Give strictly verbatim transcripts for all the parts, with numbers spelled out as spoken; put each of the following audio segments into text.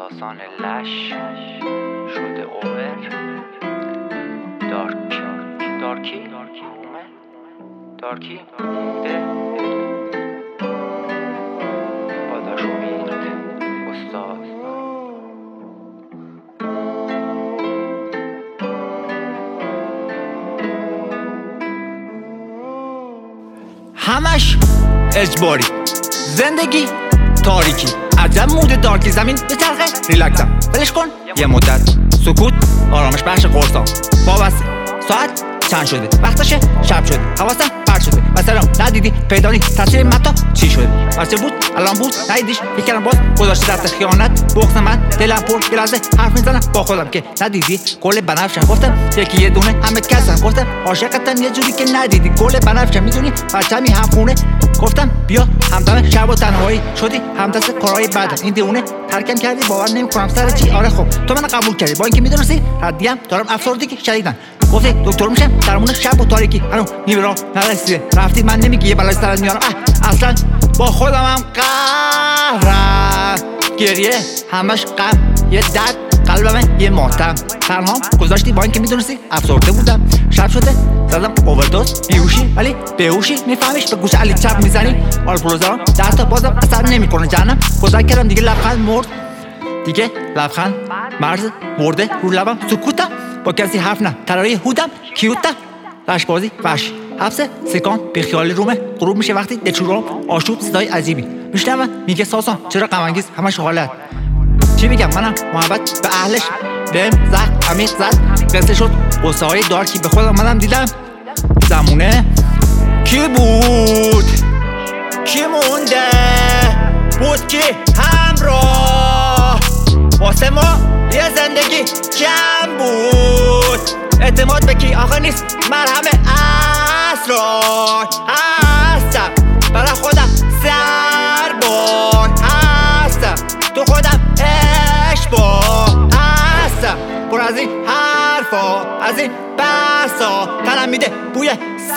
احساسان لش شده اوور دارک دارکی رومه دارکی مونده باداش امید استاد همش اجباری زندگی تاریکی عجب مود دارکی زمین به چرخه ریلکسم ولش کن یه مدت سکوت آرامش بخش قرصان وابسته ساعت چند شده وقتشه شب شده حواسم پرت شده مثلا ندیدی پیدانی تصویر متا چی شده بچه بود الان بود ندیدیش فکرم باز گذاشته دست خیانت بغض من دلم پر یه لحظه حرف میزنم با خودم که ندیدی گل بنفشم گفتم یکی یه دونه همه کسم گفتم عاشقتم یه جوری که ندیدی گل بنفشم میدونی بچه‌می هم خونه گفتم بیا همدم شب و تنهایی شدی همدست کارهای بعدم این دیونه ترکم کردی باور نمیکنم سر چی آره خب تو منو قبول کردی با اینکه میدونستی ردیم دارم افسردگی شدیدن گفتی دکتر میشم درمون شب و تاریکی هنو نیمه راه نرسیده رفتی من نمیگی یه بلای سرت میارم اه اصلا با خودم هم قهرم گریه همش غم یه درد قلبم یه ماتم تنهام گذاشتی با اینکه میدونستی افسرده بودم شب شده زدم اووردوز بیهوشی ولی بهوشی میفهمیش به گوش علی چپ میزنی آلپروزارم در تا بازم اثر نمیکنه جانم گذر کردم دیگه لبخند مرد دیگه لبخند مرز مرده رو لبم سکوتم با کسی حرف نه تراری هودم کیوتم لشبازی وحشی حبس سکان به خیال رومه غروب میشه وقتی دلشورام آشوب صدای عجیبی میشنوم میگه ساسان چرا غم انگیز همش حالت چی میگم منم محبت به اهلش بهم زخم عمیق زد قصه شد قصه های دارکی به خودم منم دیدم زمونه کی بود کی مونده بود کی همراه واسه ما یه زندگی کم بود اعتماد به کی آخه نیست مرهم اسرار هستم برای خودم سربار هستم تو خودم اشباه هستم پر از این حرفا از این بحثا تنم میده بوی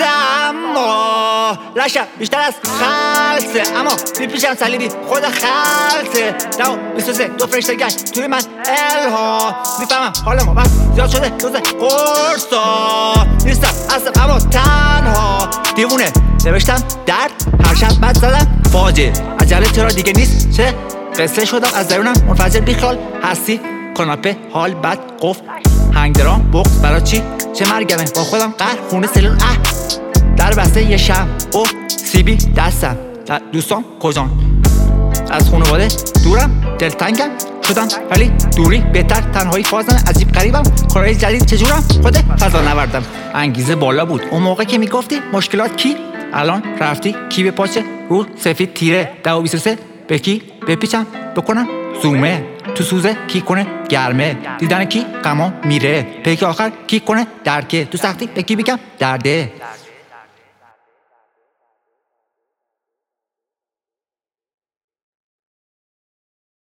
سما لشم بیشتر از خلصه اما میپیشم صلیبی خود خلصه دو بیست و سه دو فرشته گشت توی من الها میفهمم حال ما بس زیاد شده روز قرصا نیستم اصلا اما تنها دیوونه نوشتم درد هر شب بد زدم فاجعه عجله چرا دیگه نیست چه قصه شدم از درونم منفجر بیخیال هستی کاناپه حال بد قفل هنگ درام بغض برای چی چه مرگمه با خودم قهر خونه سلول اه در بسته یه شم او سیبی دستم دوستان کجان از خانواده دورم دلتنگم شدم ولی دوری بهتر تنهایی فازن عجیب غریبم کارهای جدید چجورم خود فضا نوردم انگیزه بالا بود اون موقع که میگفتی مشکلات کی الان رفتی کی به پاچه رو سفید تیره دو بیست و سه به کی بپیچم بکنم زومه تو سوزه کی کنه گرمه دیدن کی غما میره پیک آخر کی کنه درکه تو سختی به کی بگم درده